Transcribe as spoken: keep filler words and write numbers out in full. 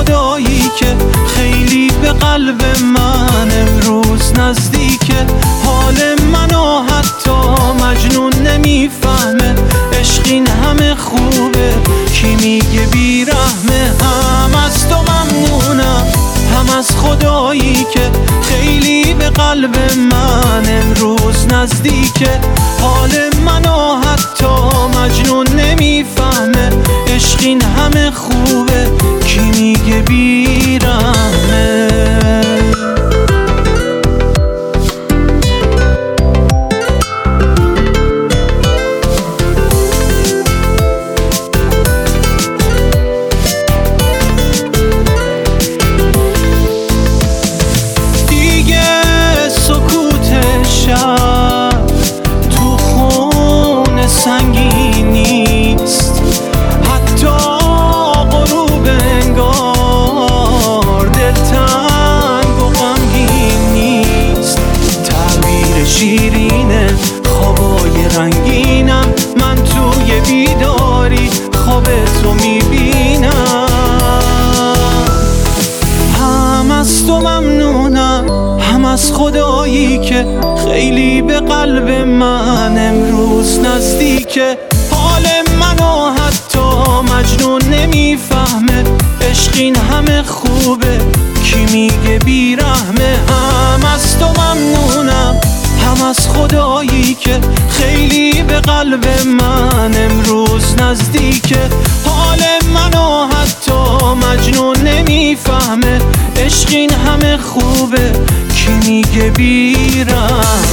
خدایی که خیلی به قلب من امروز نزدیکه. حال منو حتی مجنون نمیفهمه، عشق این همه خوبه کی میگه بیرحمه. هم از تو ممنونم، هم از خدایی که خیلی به قلب من امروز نزدیکه. حال منو حتی مجنون نمیفهمه، عشق این همه خوبه کی میگه بیرحمه. شیرینه خوابای رنگینم، من توی بیداری خواب تو میبینم. هم از تو ممنونم، هم از خدایی که خیلی به قلب من امروز نزدیکه. حال منو حتی مجنون نمیفهمه، عشق این همه خوبه کی میگه بیرحمه. هم از تو ممنونم، هم از خدایی که خیلی به قلب من امروز نزدیکه. حال منو حتی مجنون نمیفهمه، عشق این همه خوبه کی میگه بیرحمه.